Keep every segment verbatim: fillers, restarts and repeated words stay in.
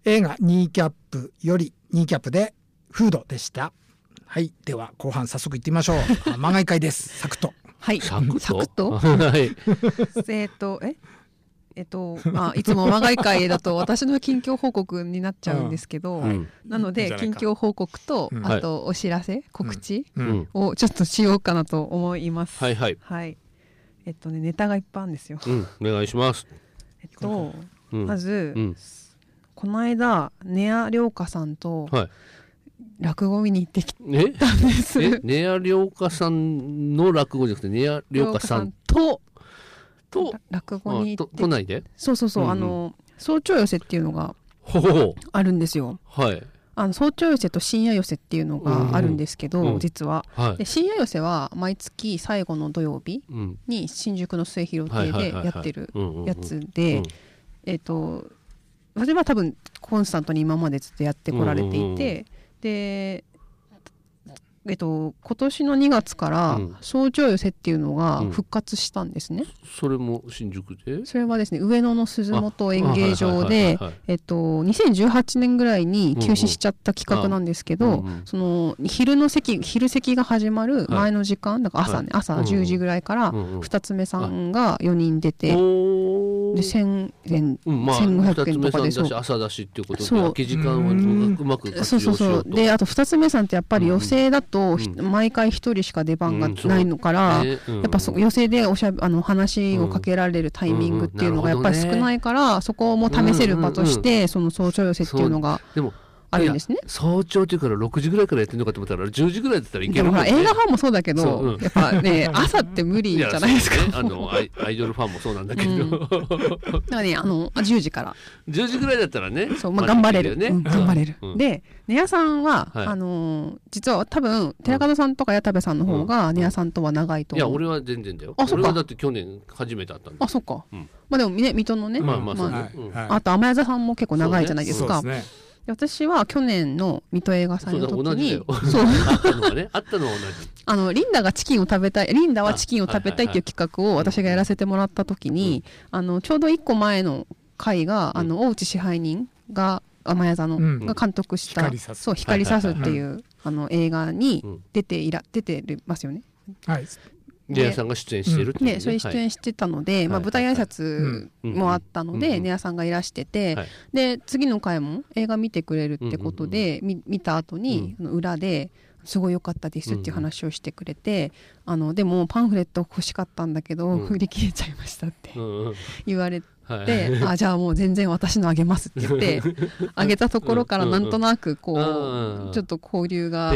映画ニーキャップよりニーキャップでフードでした。はい、では後半早速いってみましょう。あ、間がい会です。サクッと。 はい、 サクッとサクッとはい。 えっとええっとまあ、いつも我が家会だと私の近況報告になっちゃうんですけど、 うん、 なので近況報告と、 うん、 あとお知らせ、告知うんをちょっとしようかなと思います。 はいはい、 はい、えっとねネタがいっぱいあるんですよ。 うん、お願いします。 えっと、 うん、 まず、 うん、 この間根谷良香さんと落語見に行ってきたんです。 え、根谷良香さんの落語じゃなくて根谷良香さんとと落語に行って、 都内で、 そうそうそう、うんうん、あの早朝寄せっていうのがあるんですよ。 はい、 あの早朝寄せと深夜寄せっていうのがあるんですけど、うんうん、実は、はい、で深夜寄せは毎月最後の土曜日に新宿の末広亭でやってるやつで、えっとそれは多分コンスタントに今までずっとやってこられていて、うんうん、でえっと、今年のにがつから早朝寄せっていうのが復活したんですね、うん、 それも新宿で、それはですね上野の鈴本演芸場でにせんじゅうはちねんぐらいに休止しちゃった企画なんですけど、うんうん、その昼の席昼席が始まる前の時間、はい、だから朝ね、はい、朝じゅうじぐらいから二つ目さんがよにん出て、うんうん、でせんえん、うんまあ、せんごひゃくえんとかで、 そう朝だしっていうことで空き時間はうまく活用しようと。 そうそうそうで、あと二つ目さんってやっぱり寄席だと、うん、毎回一人しか出番がないのから、うんねうん、やっぱそ寄席でおしゃあの話をかけられるタイミングっていうのがやっぱり少ないから、うんね、そこも試せる場として、うんうんうん、その早朝寄席っていうのがあるんですね。 早朝っていうからろくじぐらいからやってるのかと思ったらじゅうじぐらいだったらいけるもんね。 でもほら映画ファンもそうだけど、うん、やっぱね朝って無理じゃないですか。 ね、あのアイ、アイドルファンもそうなんだけど、うん、だからねあのじゅうじからじゅうじぐらいだったらね、 そう、まあ、頑張れる、ねうん、頑張れる、うん、で根谷さんは、はい、あのー、実は多分寺門さんとか矢田部さんの方が根谷さんとは長いと思う、 うん、いや俺は全然だよ。あ、俺はだって去年初めて会ったんだ。 あ、そっか、うん、まあでもね水戸のね、 まあまあそうね、 まあうんはい、あと天谷さんも結構長いじゃないですか。 そうですね。 私は去年の水戸映画祭の時にそうあったのはねあったのは同じあのリンダがチキンを食べたいリンダはチキンを食べたいっていう企画を私がやらせてもらった時に、うん、あのちょうどいっこまえの回が、うん、あの大内支配人が天谷座の、うん、が監督した、うん、そう光さすっていう、はいはいはい、あの映画に出ていら出てますよね。 はい。根谷さんが出演してるっていうね、 ね、それ出演してたので、はいまあ、舞台挨拶もあったので根谷さんがいらしてて、はい、で次の回も映画見てくれるってことで、うんうんうん、見た後に、うん、裏ですごい良かったですっていう話をしてくれて、うん、あのでもパンフレット欲しかったんだけど、うん、売り切れちゃいましたって言われて、はい、あじゃあもう全然私のあげますって言ってあげたところからなんとなくこう、うんうん、ちょっと交流があって、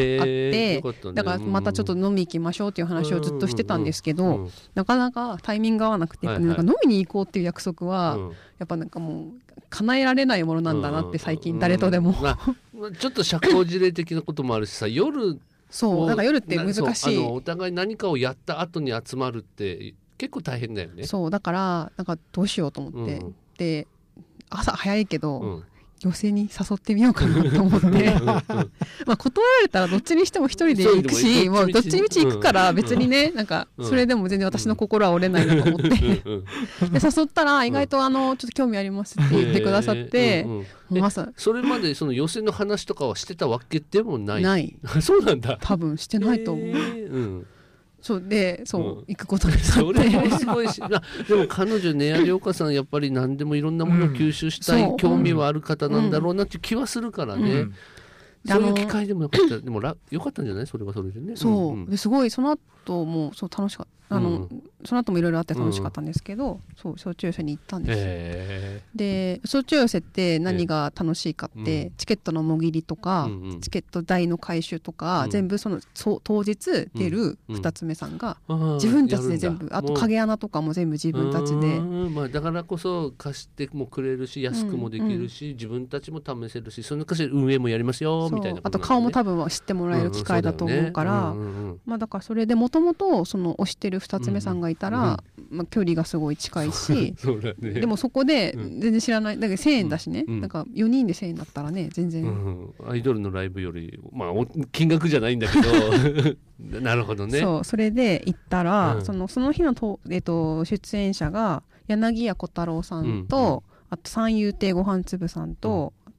ね、だからまたちょっと飲み行きましょうっていう話をずっとしてたんですけど、うんうん、なかなかタイミング合わなくて、はいはい、なんか飲みに行こうっていう約束は、うん、やっぱなんかもう叶えられないものなんだなって最近誰とでも、うんうんまあ、ちょっと社交辞令的なこともあるしさ夜そうなんか夜って難しい、 あのお互い何かをやった後に集まるって結構大変だよね。 そうだからなんかどうしようと思って、うん、で朝早いけど、うん、寄席に誘ってみようかなと思ってまあ断られたらどっちにしても一人で行くしもうどっちみち行くから別にね、うん、なんかそれでも全然私の心は折れないなと思ってで誘ったら意外とあのちょっと興味ありますって言ってくださって、うんうん、 朝それまでその寄席の話とかはしてたわけでもないないそうなんだ多分してないと思う、えーうんそうでそう、うん、行くことになってそれもすごいしでも彼女根谷良香さんやっぱり何でもいろんなものを吸収したい、うん、興味はある方なんだろうなっていう気はするからね、うんうん、そういう機会でもよかったでもらよかったんじゃないそれはそれでね。 そう、うん、ですごいその後もそう楽しかったあの、うん、その後もいろいろあって楽しかったんですけど、うん、そう早朝寄せに行ったんです、えー、で早朝寄せって何が楽しいかって、えー、チケットのもぎりとか、うんうん、チケット代の回収とか、うん、全部そのそ当日出る二つ目さんが、うん、自分たちで全部あと影穴とかも全部自分たちで、 まあ、だからこそ貸してもくれるし安くもできるし、うんうん、自分たちも試せるしその貸し運営もやりますよみたいなことなんで、ね、 あと顔も多分知ってもらえる機会だと思うから、うんうんうん、まあだからそれでもともとその推してる二つ目さんがいたら、うんまあ、距離がすごい近いしそうだ、ね、 でもそこで全然知らないだけどせんえんだしね、うん、なんかよにんでせんえんだったらね全然、 うん、アイドルのライブよりまあ金額じゃないんだけどなるほどね。 そうそれで行ったら、うん、そのその日のと、えっと、出演者が柳家小太郎さんと、うんうん、あと三遊亭ごはんつぶさんと、うん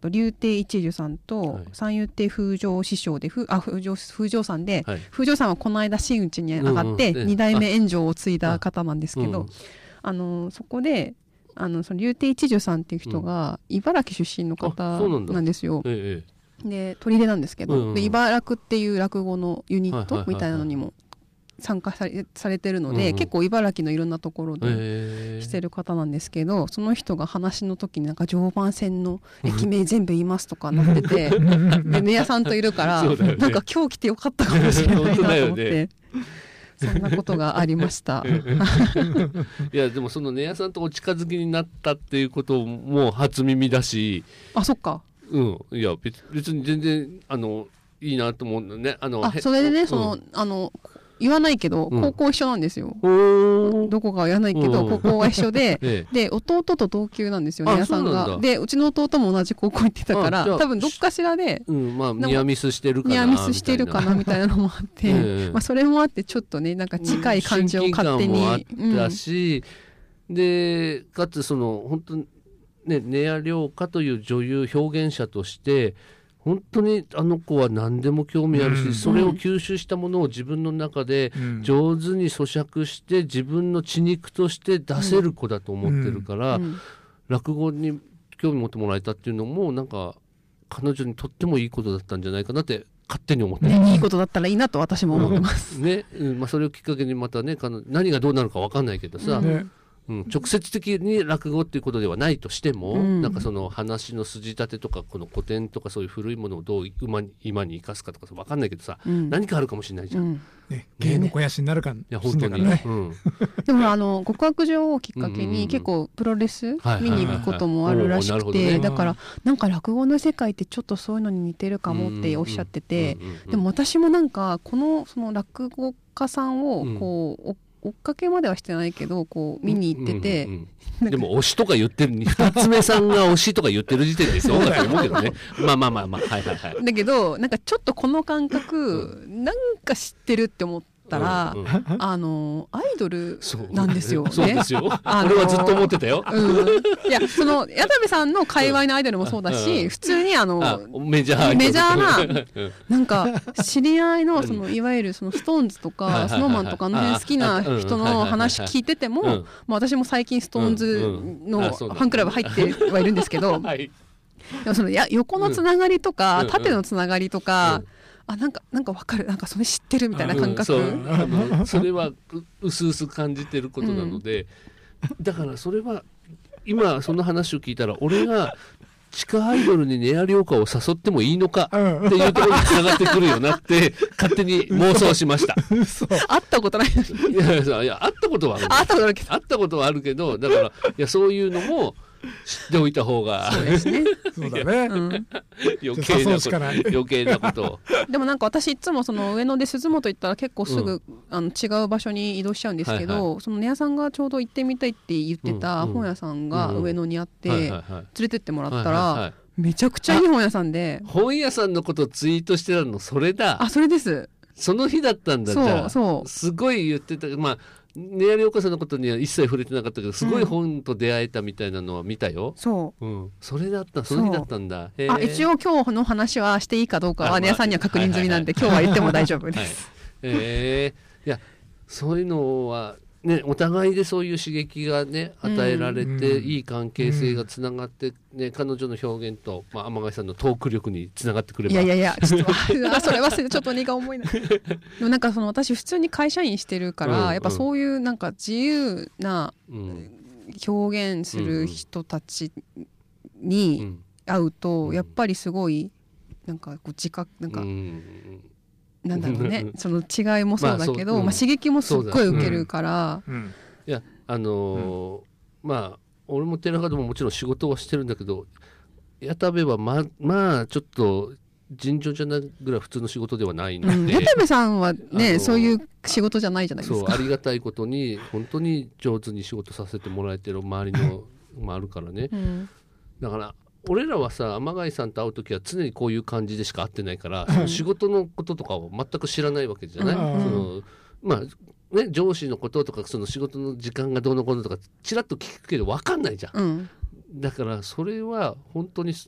と柳亭一樹さんと、 はい、 三遊亭風上師匠でふあ風上風上さんで、はい、風上さんはこの間真打ちに上がって二代目炎上を継いだ方なんですけど、あ、あのそこであのその柳亭一樹さんっていう人が茨城出身の方なんですよ。ええ、で砦なんですけど、うんうん、で茨城っていう落語のユニットみたいなのにも参加され、されてるので、うんうん、結構茨城のいろんなところでしてる方なんですけど、その人が話の時になんか常磐線の駅名全部言いますとかなっててで姉屋さんといるから、ね、なんか今日来てよかったかもしれないなと思って、そんなことがありましたいやでもその姉屋さんとお近づきになったっていうことも初耳だし、 あ、そっか、 うん、いや 別, 別に全然あのいいなと思うんだね。あのあそれでね、うん、そのあの言わないけど高校一緒なんですよ、うん、どこかは言わないけど、うん、高校は一緒で、ええ、で弟と同級なんですよね、姉さんが。でうちの弟も同じ高校行ってたから多分どっかしらで、 うんまあ、ニアミスしてるかなニアミスしてるかなみたいなのもあって、ええまあ、それもあってちょっとねなんか近い感じを勝手に、 うん、親近感もあったし、うん、でかつその本当ね根谷涼花という女優表現者として本当にあの子は何でも興味あるし、うん、それを吸収したものを自分の中で上手に咀嚼して自分の血肉として出せる子だと思ってるから、うんうん、落語に興味持ってもらえたっていうのもなんか彼女にとってもいいことだったんじゃないかなって勝手に思ってます、 ね、いいことだったらいいなと私も思ってます、 うんねうんまあ、それをきっかけにまたね何がどうなるか分かんないけどさ、うんねうん、直接的に落語っていうことではないとしても、うん、なんかその話の筋立てとかこの古典とかそういう古いものをどう今に今に生かすかとか分かんないけどさ、うん、何かあるかもしれないじゃん、うんね、芸の肥やしになるかもしれないからね、 いや本当に、うん、 でもあの極悪女をきっかけに結構プロレス見に行くこともあるらしくて、だからなんか落語の世界ってちょっとそういうのに似てるかもっておっしゃってて、でも私もなんかこのその落語家さんをこう、うん追っかけまではしてないけどこう見に行ってて、うんうんうん、でも推しとか言ってる二つ目さんが推しとか言ってる時点でそうだと思うけどねまあまあまあまあはいはいはいだけどなんかちょっとこの感覚、うん、なんか知ってるって思ったら、うんうん、あのアイドルなんですよね。 そうですよ、あのー、俺はずっと思ってたよ、 うん、いやその矢田部さんの界隈のアイドルもそうだし、うん、普通にあのあメジャーメジャーななんか知り合いのそのいわゆるそのストーンズとかスノーマンとかの辺好きな人の話聞いてても、まあ、私も最近ストーンズのファンクラブ入ってはいるんですけど、はい、でもそのや横のつながりとか、うん、縦のつながりとか、うんあなんかなんか分かるなんかそれ知ってるみたいな感覚、 うん、そうあのそれはうすうす感じてることなので、うん、だからそれは今その話を聞いたら俺が地下アイドルに根谷涼花を誘ってもいいのかっていうところにつながってくるよなって勝手に妄想しました会ったことないいやいやいや会ったことはある会ったことあるけど会ったことはあるけどだからいやそういうのも知っておいた方がそうですねそうだね、うん、 余計なこと余計なことでもなんか私いつもその上野で鈴本行ったら結構すぐ、うん、あの違う場所に移動しちゃうんですけど、はいはい、その根屋さんがちょうど行ってみたいって言ってた本屋さんが上野にあって、うんうん、連れてってもらったら、はいはいはい、めちゃくちゃいい本屋さんで本屋さんのことをツイートしてたのそれだあそれですその日だったんだそうじゃあそうすごい言ってたまあ根谷涼花さんのことには一切触れてなかったけどすごい本と出会えたみたいなのは見たよ、 うん、そう、 うん、それだったその日だったんだあ一応今日の話はしていいかどうかは根谷さんには確認済みなんで、はいはいはい、今日は言っても大丈夫です、 はい、えー、いやそういうのはね、お互いでそういう刺激がね与えられて、うん、いい関係性がつながって、ね、彼女の表現と、まあ、天貝さんのトーク力につながってくればいやいやいやちょっとそれ忘れてちょっと荷が重いなでもなんかその私普通に会社員してるから、うん、やっぱそういうなんか自由な表現する人たちに会うと、うん、やっぱりすごいなんかこう自覚なんか、うんなんだろうねその違いもそうだけど、まあうんまあ、刺激もすっごい受けるから、うんうん、 いやあのーうん、まあ俺も寺門ももちろん仕事はしてるんだけど矢田部はままあちょっと尋常じゃないぐらい普通の仕事ではないので、うん、 矢田部さんはねそういう仕事じゃないじゃないですか。 そうありがたいことに本当に上手に仕事させてもらえてる周りのもあるからね、うん、だから俺らはさ天貝さんと会うときは常にこういう感じでしか会ってないから、うん、その仕事のこととかを全く知らないわけじゃない、うん、そのまあね上司のこととかその仕事の時間がどうのこうのとかちらっと聞くけど分かんないじゃん、うん、だからそれは本当に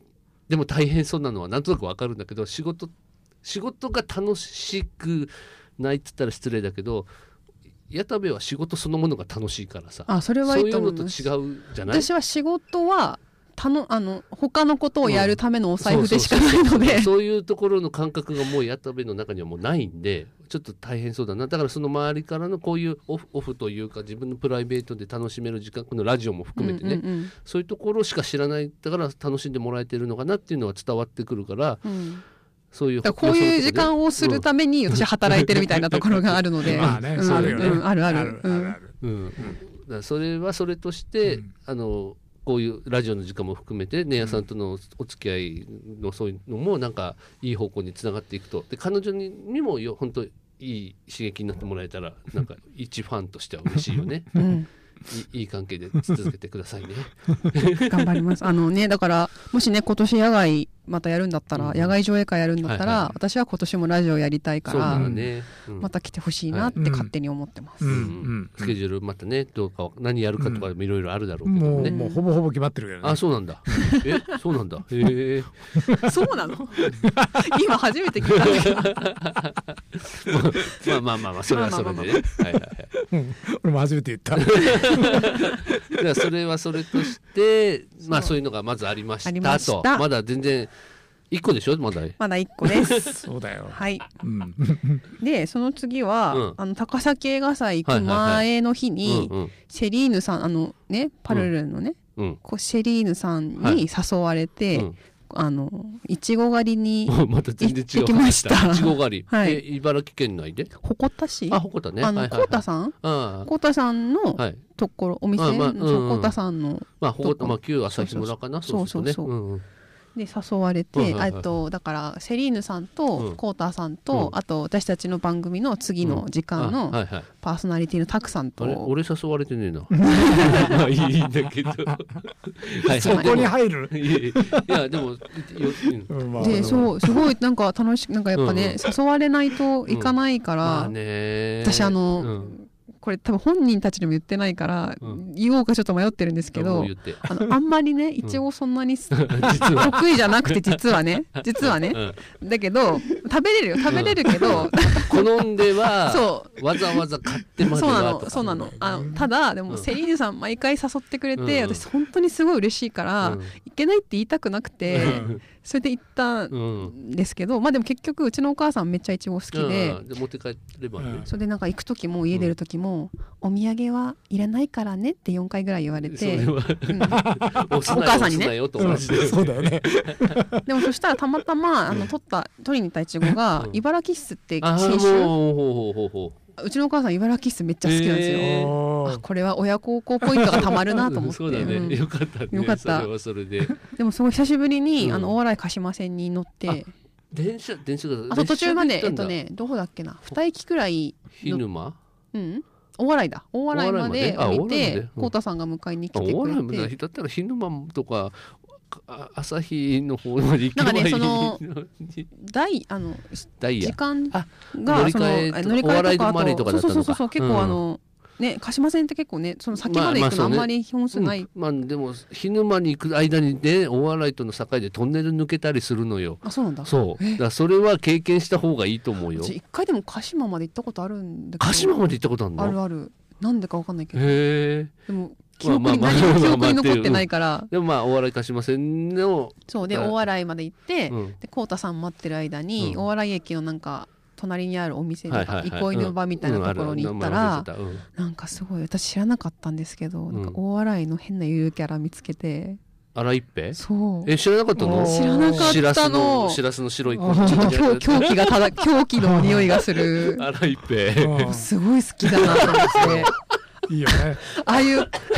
でも大変そうなのはなんとなくわかるんだけど、仕事仕事が楽しくないって言ったら失礼だけど、矢田部は仕事そのものが楽しいからさ、 あ、それはいいと思います。 そういうのと違うじゃない。 私は仕事はたのあの他のことをやるためのお財布でしかないので、 そういうところの感覚がもう矢田部の中にはもうないんで、ちょっと大変そうだな。だからその周りからのこういうオフ、オフというか自分のプライベートで楽しめる時間、このラジオも含めてね、うんうんうん、そういうところしか知らない、だから楽しんでもらえてるのかなっていうのは伝わってくるから、うん、そういうこういう時間をするために私働いてるみたいなところがあるので、 まあね、あるよね、 あるある、 だからそれはそれとして、うん、あのこういうラジオの時間も含めてねやさんとのお付き合いのそういうのもなんかいい方向につながっていくと、で彼女ににもよ本当いい刺激になってもらえたらなんか一ファンとしては嬉しいよね、うん、い, いい関係で続けてくださいね頑張ります。あのね、だからもしね今年野外またやるんだったら、うん、野外上映会やるんだったら、はいはい、私は今年もラジオやりたいから、ねうん、また来てほしいなって勝手に思ってます、 はいうんうん、スケジュールまたねどうか何やるかとかもいろいろあるだろうけどね、 うん、もう、もうほぼほぼ決まってるけどね。 あ、そうなんだえ、そうなんだへえそうなの今初めて聞いたんだけどまあまあまあまあそれはそれでね、はいはいはい、 うん、俺も初めて言ったじゃあそれはそれとしてまあそういうのがまずありましたと。ありました。まだ全然いっこでしょ、まだまだいっこですそうだよ、 はい、うん、でその次は、うん、あの高崎映画祭行く前の日に、はいはいはい、シェリーヌさんあのねパルルのね、うん、こうシェリーヌさんに誘われて、はい、あのいちご狩りにまた全然違う行きましたいちご狩り、はい、え茨城県内で鉾田市、 あ鉾田ね、 あの浩太さん浩太さんのところ、お店の浩太さんのまあ鉾田、まあ旧朝日村かな、 そうそうそう、うんうん、で誘われて、はいはいはい、あとだからセリーヌさんとコーターさんと、うん、あと私たちの番組の次の時間のパーソナリティのタクさんと、うんはいはい、 俺誘われてねえなまあいいんだけどはい、 そこに入るいやでもよ、 うん、でそうすごいなんか楽しくなんかやっぱね、うん、誘われないといかないから、うんまあね、私あの、うんこれ多分本人たちにも言ってないから、うん、言おうかちょっと迷ってるんですけど、あのあんまりねいちごそんなに、うん、得意じゃなくて実はね実はね、うん、だけど食べれるよ食べれるけど、うん、 好んではそうわざわざ買ってまではとかそうなのそうなのあのただでも、うん、セリーヌさん毎回誘ってくれて、うん、私本当にすごい嬉しいから、うん、いけないって言いたくなくて、うんそれで行ったんですけど、うん、まあでも結局うちのお母さんめっちゃいちご好きで、 で持って帰ればね、うん、 それでなんか行く時も家出る時も、うん、お土産はいらないからねってよんかいぐらい言われて、うん、お母さんにね、 うん、そうだよねでもそしたらたまたまあの取った取りに行ったいちごが茨城キッスって新種、うちのお母さん茨城キッスめっちゃ好きなんですよ、えー、あこれは親孝行ポイントがたまるなと思ってそうだね、うん、よかったねよかったそれはそれででもすごい久しぶりに、うん、あの大洗鹿島線に乗って電車電車があと途中までえっとねどこだっけなに駅くらい日沼うん大洗だ大洗まで降りて浩太さんが迎えに来てくれて大洗までだったら日沼とか朝日の方まで行けばいいのになんかねそのダイあのダイヤ時間が乗り換え乗り換えとかあとそうそうそうそう結構あの、うん、ね鹿島線って結構ねその先まで行くのあんまり本数ない、 まあまあねうん、まあでも日沼に行く間にね大洗との境でトンネル抜けたりするのよ。 あそうなんだ。 そうだからそれは経験した方がいいと思うよ。 一回でも鹿島まで行ったことあるんだけど。 鹿島まで行ったことあるの？ あるある。なんでかわかんないけど。 へえ。 でも記憶に、まあまあ、何も記憶に残ってないから、 でもまあ大洗鹿島線のそうで大洗まで行って、うん、で浩太さん待ってる間に、うん、大洗駅のなんか隣にあるお店で、はいはいはい、憩いの場みたいなところに行ったら、うんうん、なんかすごい私知らなかったんですけど、うん、なんか大洗の変なゆるキャラ見つけて、 あら一平？ そうえ知らなかったの？ 知らなかったの。 しらすの白い子ちょっと狂気がただ狂気の匂いがするあら一平すごい好きだなと思っていいよね。 ああいう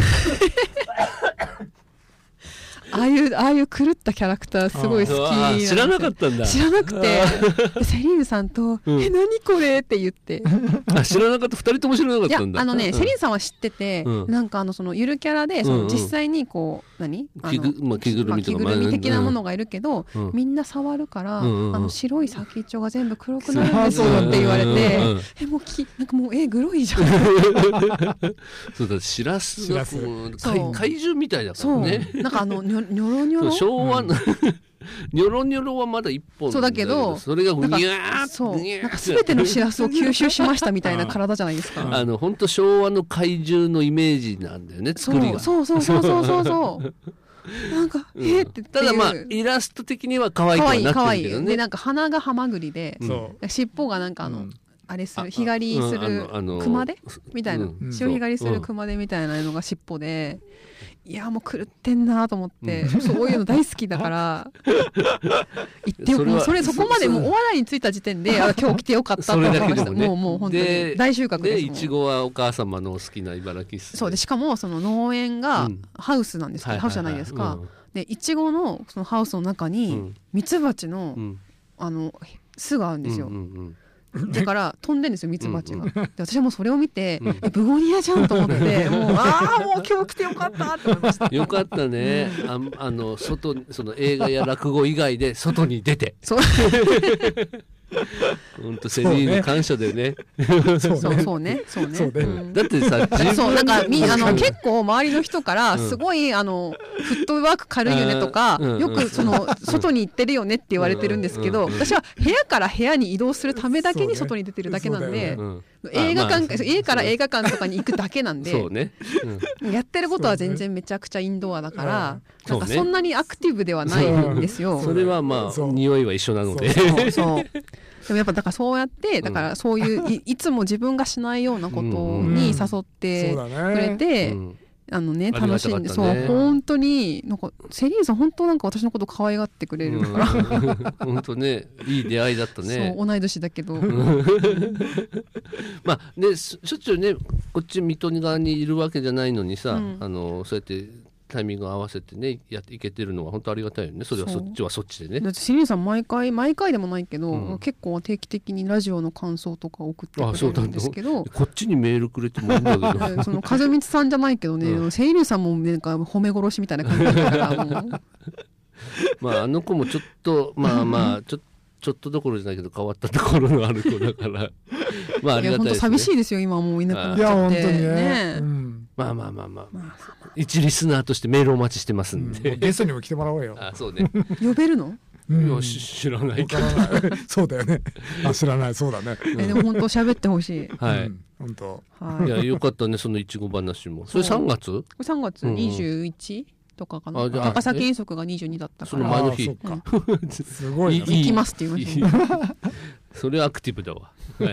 ああいうああいう狂ったキャラクターすごい好きなんですよ。 知らなかったんだ。 知らなくてセリーヌさんと、うん、え何これって言ってあ知らなかったふたりとも知らなかったんだ。 いやあのね、うん、セリーヌさんは知ってて、うん、なんかあのそのゆるキャラでその実際にこう、うんうん、何あの着ぐ、まあ、着ぐるみとか、 まあ、着ぐるみ的なものがいるけど、うん、みんな触るから、うん、あの白い先っちょが全部黒くなるんですよって言われて、うん、えもうきなんかもうえグロいじゃんそうだしらすが怪獣みたいだからね。 そうなんかあのニョニョロニョロ昭和の、うんニョロニョロはまだ一本そうだけどそれがぐにゃーそうなんか全てのシラスを吸収しましたみたいな体じゃないですかあの本当昭和の怪獣のイメージなんだよね作りがそうそうそうそうそうそうなんか、うん、えー、ってただまあイラスト的には可愛くはなってるけどね可愛い可愛いでなんか鼻がハマグリで、うん、尻尾がなんかあの、うんあれする日狩りする熊手みたいな、うん、潮干狩りする熊手みたいなのが尻尾で、うん、いやもう狂ってんなと思って、うん、そういうの大好きだから言ってもうそれそこまでもうお笑いについた時点であ今日来てよかったと思いました、ね、もうもう本当に大収穫です。 でいちごはお母様の好きな茨城市そうでしかもその農園がハウスなんですけど、うん、ハウスじゃないですか、うん、でいちごのそのハウスの中にミツバチの、うん、あの巣があるんですよ、うんうんうんだから飛んでんですよミツバチが、うんうん、で私はもうそれを見て、うん、えブゴニアじゃんと思ってもうああもう今日来てよかったって思いましたよかったねああの外その映画や落語以外で外に出てそう本当セリーヌ感謝だよねそうそうねそうね、うん、 だってさそうなんかみあの結構周りの人からすごい、うん、あのフットワーク軽いよねとか、うん、よくその外に行ってるよねって言われてるんですけど、うん、私は部屋から部屋に移動するためだけに外に出てるだけなんで、ね映画館、まあ、家から映画館とかに行くだけなんでそう、ねうん、やってることは全然めちゃくちゃインドアだから、なんかそんなにアクティブではないんですよ。 それはまあ匂いは一緒なのでそうそうでもやっぱだからそうやってだからそういう い, いつも自分がしないようなことに誘ってくれて、うんうん、あのね楽しんで、ね、そう本当になんかセリーヌさん本当なんか私のこと可愛がってくれるから、うん、 本当ねいい出会いだったね。 そう同い年だけどまあねしょっちゅうねこっち水戸側にいるわけじゃないのにさ、うん、あのそうやってタイミングを合わせてねやっていけてるのは本当ありがたいよね。それはそっちはそっちでね。 だってセリーヌさん毎回毎回でもないけど、うん、結構定期的にラジオの感想とか送ってくれるんですけど、 こっちにメールくれてもいいんだけどその風光さんじゃないけどね、うん、セリーヌさんもなんか褒め殺しみたいな感じだからもうまああの子もちょっとまあまあちょっとちょっとどころじゃないけど変わったところのある子だからまあありがたいですね。いや本当寂しいですよ今もういなくなっちゃって。いや本当に ね, ね、うん、 まあまあまあまあ、まあまあ、一リスナーとしてメールお待ちしてますんで、 うん、ゲストにも来てもらおうよ。 あそうね呼べるの？ うん、いや知らないけどそうだよねあ知らないそうだね、 うん、えでも本当喋ってほしいはい、 うん、本当、 はい、 いやよかったねそのいちご話も。それさんがつさんがつにじゅういち、うんとかかな。高崎遠足がにじゅうにだったからその前の日、 うん、すごい行きますって言いましたそれアクティブだわ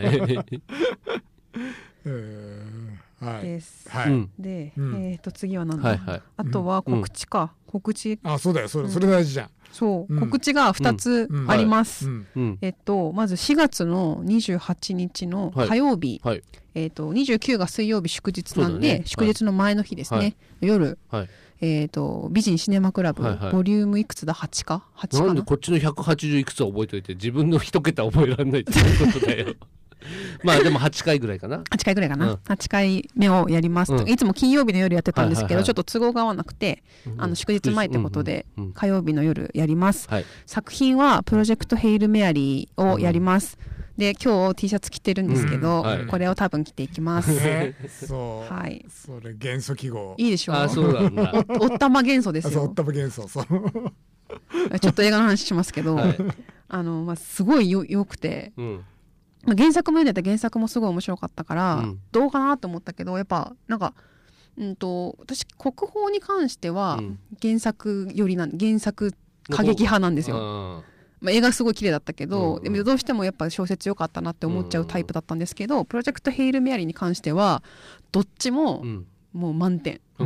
えー、はいです、 はい、 で、 うん、 えー、と次は何だ、はいはい、あとは告知か、うん、告知あそうだよそれ、うん、それ大事じゃん。 そう、うん、告知がふたつあります、うんうんはい、えっとまずしがつのにじゅうはちにちの火曜日、はいはい、えっとにじゅうくが水曜日祝日なんで、ね、祝日の前の日ですね、はい、夜、はいえー、と美人シネマクラブ、はいはい、ボリュームいくつだはちかはちかな。 なんでこっちのひゃくはちじゅういくつは覚えといて自分の一桁覚えられないっていうことだよまあでもはちかいぐらいかなはちかいぐらいかな、うん、はちかいめをやります、うん、いつも金曜日の夜やってたんですけど、はいはいはい、ちょっと都合が合わなくて、うん、あの祝日前ってことで火曜日の夜やります、うんうんうん、作品はプロジェクトヘイルメアリーをやります、うんで今日 T シャツ着てるんですけど、うんはい、これを多分着ていきます、 ね、そう、 はい、 それ元素記号いいでしょう。 あそうなんだおったま元素ですよ。 おったま元素そうちょっと映画の話しますけど、はい、あのまあ、すごいよよくて、うんまあ、原作も読んでて原作もすごい面白かったから、うん、どうかなと思ったけどやっぱなんか、うんと、私国宝に関しては原作よりなん原作過激派なんですよ。まあ、映画すごい綺麗だったけど、うんうん、でもどうしてもやっぱ小説良かったなって思っちゃうタイプだったんですけど、うんうん、プロジェクトヘイルメアリーに関してはどっちももう満点、うん、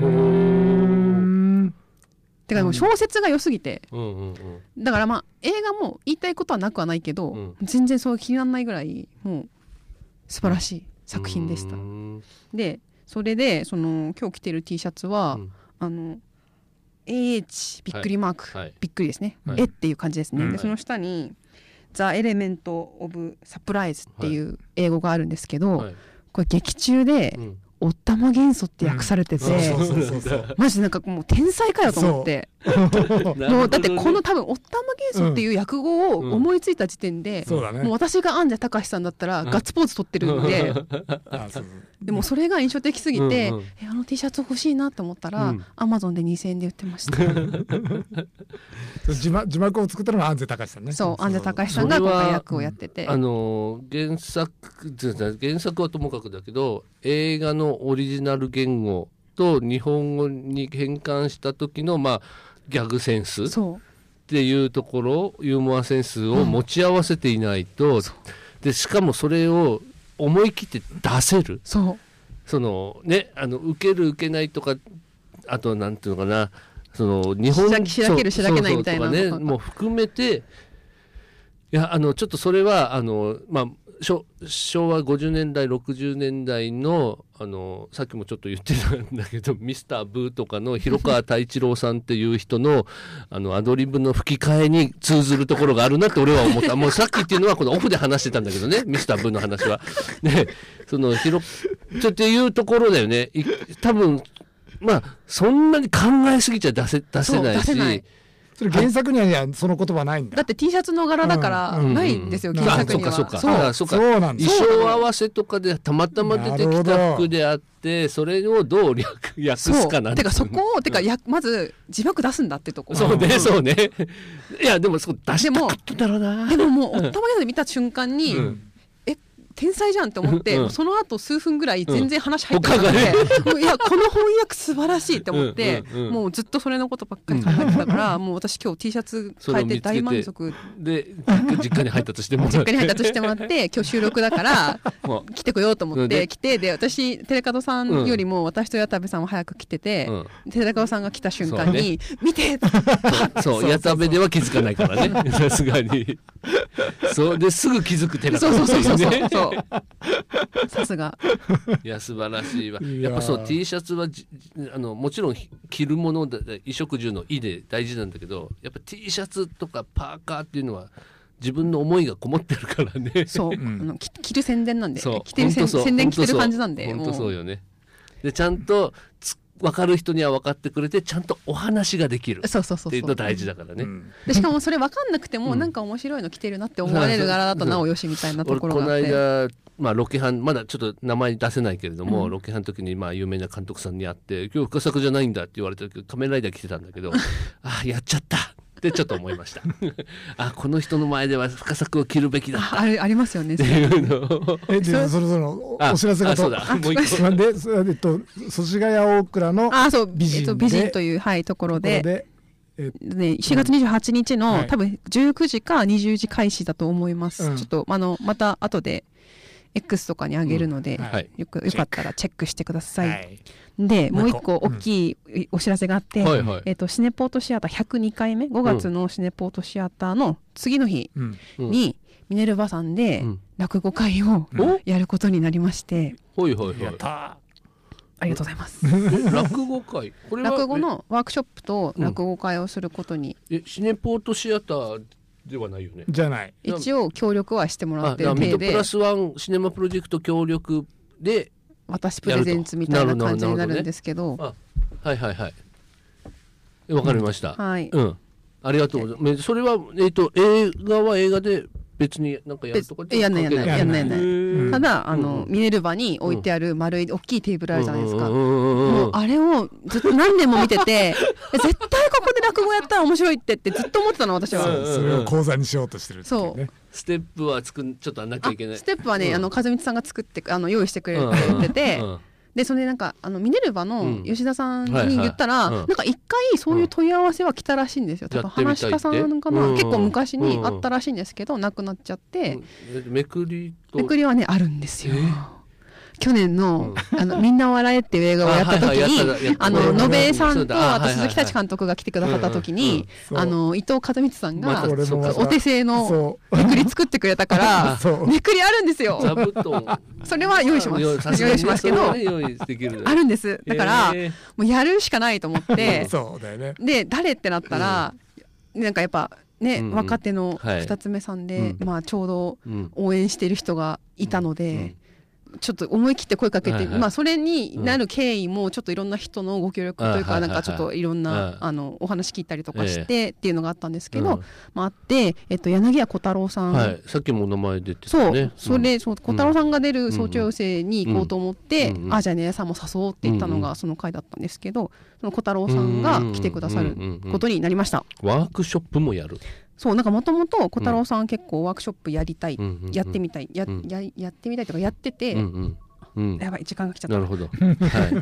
てかもう小説が良すぎて、うんうんうん、だからまあ映画も言いたいことはなくはないけど、うん、全然そう気にならないぐらいもう素晴らしい作品でした、うん、でそれでその今日着てる T シャツは、うん、あのエーエイチ びっくりマーク、はい、びっくりですね、はい、えっていう感じですね、うん、でその下に The Element of Surprise っていう英語があるんですけど、はい、これ劇中で、うん、おったま元素って訳されてて、マジなんかもう天才かよと思ってもうだってこの多分おったま元素っていう訳語を思いついた時点で、うんうん、もう私が安西隆さんだったらガッツポーズ取ってるんで、うん、 でもそれが印象的すぎて、 うんうん、 えあの T シャツ欲しいなと思ったら、うん、アマゾンでにせんえんで売ってました字, 幕字幕を作ったのが安西隆さんね。 そう安西隆さんが今回役をやってて、 あの原作原作はともかくだけど映画のオリジナル言語と日本語に変換した時の、まあ、ギャグセンスっていうところユーモアセンスを持ち合わせていないと、うん、でしかもそれを思い切って出せる、 そうそのねあの受ける受けないとかあとなんていうのかなその日本しらけるしらけないみたいなのねもう含めていやあのちょっとそれはあのまあ昭和ごじゅうねんだいろくじゅうねんだい の, あのさっきもちょっと言ってたんだけどミスターブーとかの広川太一郎さんっていう人 の, あのアドリブの吹き替えに通ずるところがあるなって俺は思ったもうさっきっていうのはこのオフで話してたんだけどねミスターブーの話はねその広ちょっていうところだよね多分まあそんなに考えすぎちゃ出せ、出せないしそれ原作にはその言葉ないんだ。 だって T シャツの柄だからないんですよ、うんうん、原作には。 あ、そうかそうか。そうか。そうなんだ。衣装合わせとかでたまたま出てきた服であってそれをどう略訳すかなんて。 てかそこをてかやまず字幕出すんだってとこ。 そうね、うん、そうね。いやでもそこ出したかったんだろうな。 でももうおったまげで見た瞬間に、うん、天才じゃんって思って、うん、その後数分ぐらい全然話入ってなくて、うん、いやこの翻訳素晴らしいって思って、うんうんうん、もうずっとそれのことばっかり考えてたから、うん、もう私今日 T シャツ変えて大満足で実家に入ったとしても実家に入ったとしてもらって今日収録だから来てこようと思って来てで私寺門さんよりも私と矢田部さんは早く来てて、うん、寺門さんが来た瞬間に、ね、見てそう矢田部では気づかないからねさすがにそうですぐ気づく寺門さんよねさすがいや素晴らしいわやっぱそう T シャツはあのもちろん着るもので衣食住の衣で大事なんだけどやっぱ T シャツとかパーカーっていうのは自分の思いがこもってるからねそう、うん、あの着る宣伝なんで着てる宣伝着てる感じなんで本当そうよねでちゃんとつ分かる人には分かってくれてちゃんとお話ができるっていうの大事だからね、うん、 でしかもそれ分かんなくても、うん、なんか面白いの着てるなって思われる柄だとなおよしみたいなところがあって、 この間まあ、ロケハンまだちょっと名前出せないけれども、うん、ロケハンの時にまあ有名な監督さんに会って今日深作じゃないんだって言われたけど仮面ライダー着てたんだけどああやっちゃったってちょっと思いましたあこの人の前では深作を着るべきだったあ, ありますよねっていうのえでそろそろお知らせがとそうだもう一個で、えっと、祖師ヶ谷大倉の美人で、 えっと、美人という、はい、ところででね、しがつにじゅうはちにちの、うん、多分じゅうくじかにじゅうじ開始だと思います、うん、ちょっとあのまた後で X とかにあげるので、うんはい、よくよかったらチェックしてください、はい、でもう一個大きいお知らせがあって、うんえー、とシネポートシアターひゃくにかいめごがつのシネポートシアターの次の日に、うん、ミネルヴァさんで落語会をやることになりまして、 うん、ほいほいほいやったありがとうございます落語会これは落語のワークショップと落語会をすることに、 うん、えシネポートシアターではないよねじゃない一応協力はしてもらってる体でミトプラスワンシネマプロジェクト協力で私プレゼンツみたいな感じになるんですけど、 あはいはいはいわかりました、 うん、はい、 うん、ありがとうございますそれは、えーと、映画は映画で別になんかやるとかやんないやんないやんないやんない、うん、ただあの、うん、ミネルヴァに置いてある丸い大きいテーブルあるじゃないですか、うん、もうあれをずっと何年も見てて絶対ここで落語やったら面白いってってずっと思ってたの私はそれを講座にしようとしてるっていうね。 そうステップは作んちょっとあんなきゃいけないステップはね、うん、あの和光さんが作ってあの用意してくれるって言ってて、うんうん、でそれでなんかあのミネルヴァの吉田さんに言ったら、うんはいはい、なんか一回そういう問い合わせは来たらしいんですよ、うん、多分話し家さんかな、うん、結構昔にあったらしいんですけど、うん、なくなっちゃって、 うん、めくりとめくりはねあるんですよ、えー去年 の,、うん、あのみんな笑えっていう映画をやった時にあの野部さんとあと鈴木達監督が来てくださった時に、あの伊藤和光さんがお手製のめくり作ってくれたからめくりあるんですよ。 座布団それは用意します用意しますけどあるんです。だからもうやるしかないと思ってそうだよね。 で誰ってなったらなんかやっぱね、うんうん、若手の二つ目さんで、はい、まあちょうど応援している人がいたので、うんうんちょっと思い切って声かけて、 はいはい、 まあそれになる経緯もちょっといろんな人のご協力というか、なんかちょっといろんなあのお話聞いたりとかしてっていうのがあったんですけど、まああって、えっと柳家小太郎さん、 はい、さっきもお名前出てたね。 そう、それそう小太郎さんが出る早朝寄せに行こうと思って、あじゃあねさんも誘おうって言ったのがその回だったんですけど、その小太郎さんが来てくださることになりました。 ワークショップもやる。 そうなんかもともと小太郎さん結構ワークショップやりたい、やってみたい、やややってみたいとかやってて。うんうんうん、やばい時間が来ちゃった。 なるほど、はい、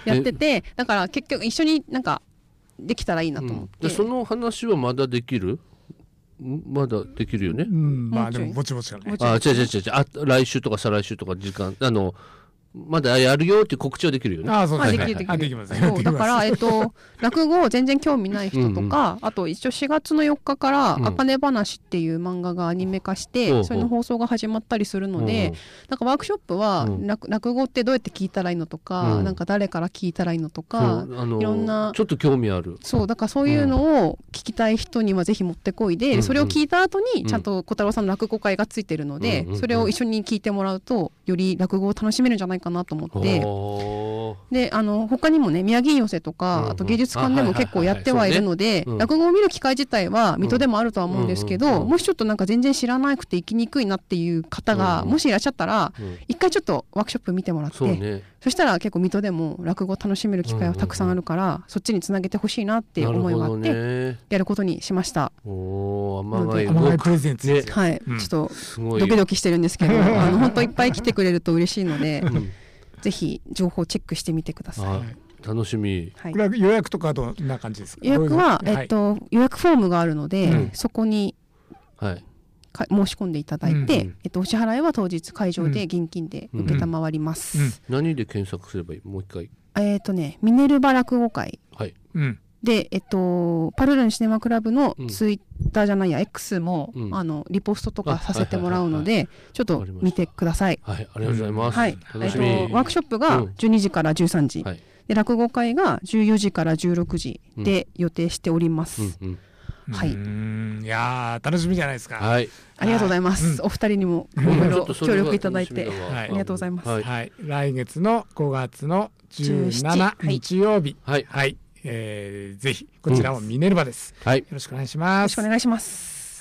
やっててだから結局一緒になんかできたらいいなと思って、 うん、でその話はまだできるまだできるよね、 うん、まあでもぼちぼちだね。 あ違う違う違うあ来週とか再来週とか時間あのまだやるよって告知はできるよね。 ああそうですね。 できるできる。 あできます。 そうだからえっと落語全然興味ない人とか、うんうん、あと一応しがつのよっかからあかね話っていう漫画がアニメ化して、うん、それの放送が始まったりするので、うん、なんかワークショップは、うん、落, 落語ってどうやって聞いたらいいのとか、うん、なんか誰から聞いたらいいのとか、あのー、いろんなちょっと興味ある。 そうだからそういうのを聞きたい人にはぜひ持ってこいで、うん、それを聞いた後にちゃんと小太郎さんの落語会がついてるので、うん、それを一緒に聞いてもらうとより落語を楽しめるんじゃないかなと思って。であの他にもね宮城寄せとか、うんうん、あと芸術館でも結構やってはいるので、落語を見る機会自体は水戸でもあるとは思うんですけど、うんうん、もしちょっとなんか全然知らなくて行きにくいなっていう方が、うん、もしいらっしゃったら、うん、一回ちょっとワークショップ見てもらって そ,、ね、そしたら結構水戸でも落語を楽しめる機会はたくさんあるから、うんうんうん、そっちにつなげてほしいなっていう思いがあって、ね、やることにしました。 お甘がいプレゼンツ、ね、 はい、うん、ちょっとドキドキしてるんですけどあの本当いっぱい来てくれると嬉しいので、うんぜひ情報チェックしてみてください。 楽しみ、 はい、これは予約とかどんな感じですか？ 予約は、えっと、予約フォームがあるので、うん、そこに、 はい、 申し込んでいただいて、うんうんえっと、お支払いは当日会場で現金で受けたまわります、うんうん、 何で検索すればいい？もう一回。 えっとねミネルヴァ落語会、 はいうん、 で、えっと、パルルンシネマクラブのツイッターじゃないや、うん、X も、うん、あのリポストとかさせてもらうので、はいはいはいはい、ちょっと見てください。 はい、ありがとうございます。 はい、楽しみ。えっと、ワークショップがじゅうにじからじゅうさんじ、うんはい、で落語会がじゅうよじからじゅうろくじで予定しております。うんうんうん、はい。 うんいや楽しみじゃないですか。 はい。 ありがとうございます。うん、お二人にもいろいろ協力いただいて、はい、ありがとうございます。 はい。はい、来月のごがつのじゅうしちにち、はい、日曜日。はい。はいえー、ぜひこちらもミネルヴァです、うんはい、よろしくお願いします。 よろしくお願いします。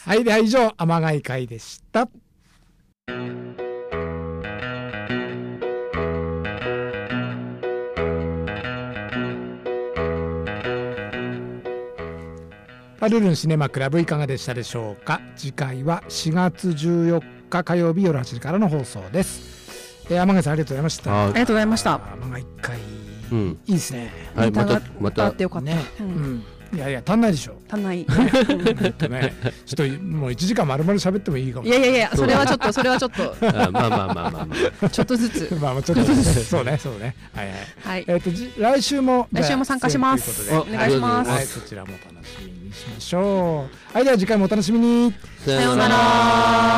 はいでは以上天貝会でした。パルルンシネマクラブいかがでしたでしょうか。次回はしがつじゅうよっか火曜日夜はちじからの放送です。えー、天貝さんありがとうございました。 ありがとうございました。 天貝会うん、 いいですね。 はい、またまたあってよかった。ね、 うん。いやいや足んないでしょ。 足んない。 えっとね、ちょっともういちじかん丸々喋ってもいいかも。 いやいやいや、それはちょっとそれはちょっと。 あまあまあまあまあまあ。 ちょっとずつ。 まあちょっとずつ。そうねそうね。はいはい。はい、えっと来週も来週も参加します。お願いします。 はい、そちらも楽しみにしましょう。はいでは次回もお楽しみに。 さようなら。